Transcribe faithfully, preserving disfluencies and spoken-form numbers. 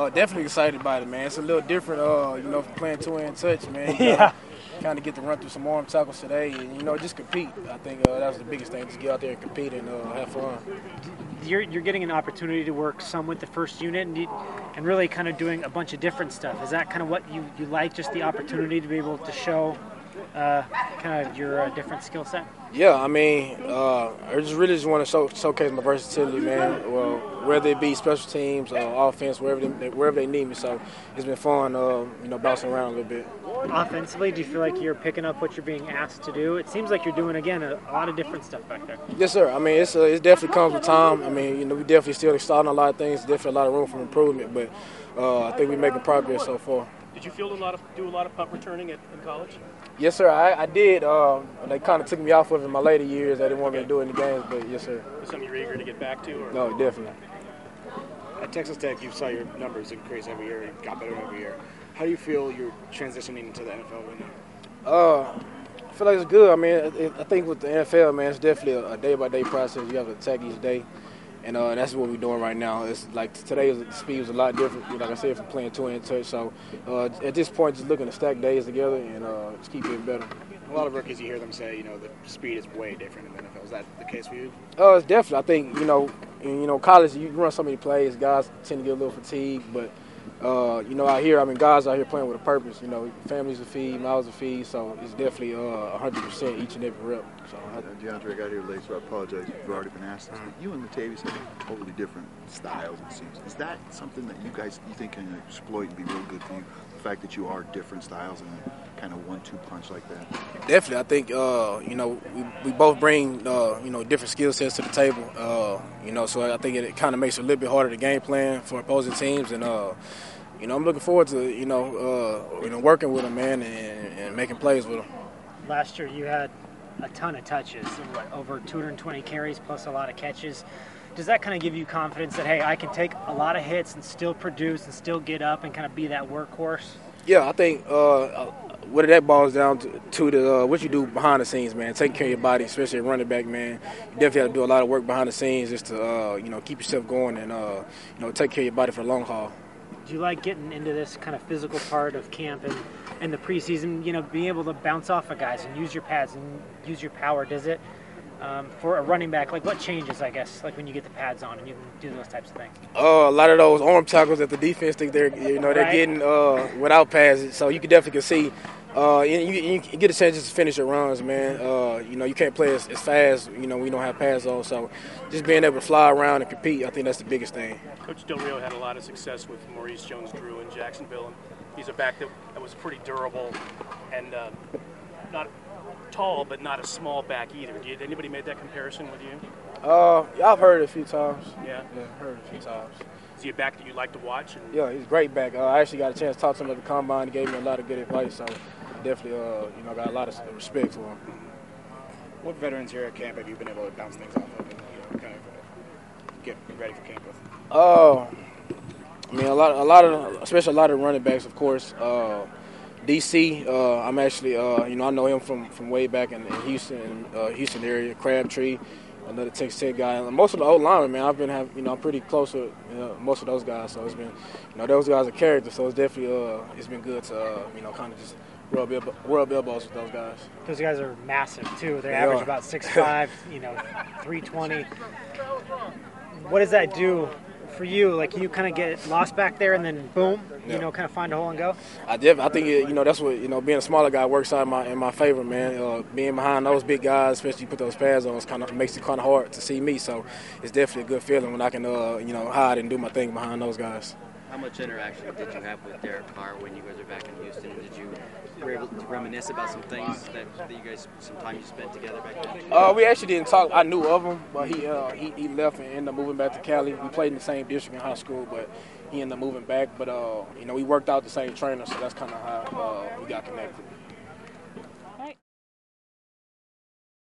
Uh, definitely excited about it, man. It's a little different, uh, you know, from playing two-hand touch, man. You Yeah. kind of get to run through some arm tackles today and, you know, just compete. I think uh, that was the biggest thing, just get out there and compete and uh, have fun. You're, you're getting an opportunity to work some with the first unit and, you, and really kind of doing a bunch of different stuff. Is that kind of what you, you like, just the opportunity to be able to show uh, kind of your uh, different skill set? Yeah, I mean, uh, I just really just want to show, showcase my versatility, man. Well, whether it be special teams or offense, wherever they, wherever they need me. So it's been fun, uh, you know, bouncing around a little bit. Offensively, do you feel like you're picking up what you're being asked to do? It seems like you're doing, again, a, a lot of different stuff back there. Yes, sir. I mean, it's uh, it definitely comes with time. I mean, you know, we definitely still starting a lot of things. Definitely a lot of room for improvement, but uh, I think we're making progress so far. Did you feel a lot of do a lot of punt returning at, in college? Yes, sir. I, I did. Um, they kind of took me off of it in my later years. They didn't want me to do it in the games, but yes, sir. Is something you're eager to get back to? Or? No, definitely. At Texas Tech, you saw your numbers increase every year and got better every year. How do you feel you're transitioning into the N F L right now? Uh, I feel like it's good. I mean, it, it, I think with the N F L, man, it's definitely a, a day-by-day process. You have to attack each day, and uh, that's what we're doing right now. It's like today, the speed was a lot different. Like I said, from playing two-hand touch. So uh, at this point, just looking to stack days together and uh, just keep getting better. A lot of rookies, you hear them say, you know, the speed is way different in the N F L. Is that the case for you? Uh, it's definitely. I think, you know, in you know, college, you run so many plays, guys tend to get a little fatigued. But, uh, you know, out here, I mean, guys out here playing with a purpose. You know, families to feed, mouths to feed. So it's definitely uh, one hundred percent each and every rep. So I, uh, DeAndre got here late, so I apologize if you've already been asked this. But you and Latavius have totally different styles, it seems. Is that something that you guys you think can exploit and be real good for you? The fact that you are different styles and kind of one-two punch like that? Definitely. I think, uh, you know, we, we both bring, uh, you know, different skill sets to the table. Uh, you know, so I think it, it kind of makes it a little bit harder to game plan for opposing teams. And, uh, you know, I'm looking forward to, you know, uh, you know, working with them, man, and, and making plays with them. Last year you had a ton of touches, what, over two hundred twenty carries plus a lot of catches. Does that kind of give you confidence that, hey, I can take a lot of hits and still produce and still get up and kind of be that workhorse? Yeah, I think uh, what that boils down to, to the uh, what you do behind the scenes, man. Taking care of your body, especially a running back, man. You definitely have to do a lot of work behind the scenes just to, uh, you know, keep yourself going and, uh, you know, take care of your body for the long haul. Do you like getting into this kind of physical part of camp and, and the preseason, you know, being able to bounce off of guys and use your pads and use your power? Does it, um, for a running back, like what changes, I guess, like when you get the pads on and you can do those types of things? Uh, a lot of those arm tackles that the defense think they're, you know, they're right. getting uh, without pads. So you can definitely can see. Uh, you, you, you get a chance just to finish your runs, man. Uh, you know, you can't play as, as fast, you know, we don't have pads on. So just being able to fly around and compete, I think that's the biggest thing. Coach Del Rio had a lot of success with Maurice Jones-Drew in Jacksonville. And he's a back that, that was pretty durable and uh, not tall, but not a small back either. Did anybody make that comparison with you? Uh, yeah, I've heard it a few times. Yeah? Yeah, I've heard it a few times. Is he a back that you like to watch? And Yeah, he's a great back. Uh, I actually got a chance to talk to him at the combine. He gave me a lot of good advice, so definitely, uh, you know, got a lot of respect for him. What veterans here at camp have you been able to bounce things off of and, you know, kind of get ready for camp with? Uh, I mean, a lot, a lot of, especially a lot of running backs, of course. Uh, D C, uh, I'm actually, uh, you know, I know him from, from way back in, in Houston, uh, Houston area. Crabtree, another Texas Tech guy. And most of the old linemen, man, I've been, have, you know, I'm pretty close with you know, most of those guys. So it's been, you know, those guys are characters. So it's definitely, uh, it's been good to, uh, you know, kind of just rub, elbow, rub elbows with those guys. Those guys are massive, too. They, They average are. about six five, you know, three twenty. What does that do for you? Like, you kind of get lost back there and then boom, you Yeah. know, kind of find a hole and go? I def- I think it, you know that's what you know being a smaller guy works out in my in my favor, man. Uh, being behind those big guys, especially you put those pads on, it's kind of makes it kind of hard to see me. So it's definitely a good feeling when I can uh, you know hide and do my thing behind those guys. How much interaction did you have with Derek Carr when you guys were back in Houston? Did you were able to reminisce about some things that, that you guys, some time you spent together back then? Uh, we actually didn't talk. I knew of him, but he uh, he, he left and ended up moving back to Cali. We played in the same district in high school, but he ended up moving back. But uh, you know, we worked out the same trainer, so that's kind of how uh, we got connected.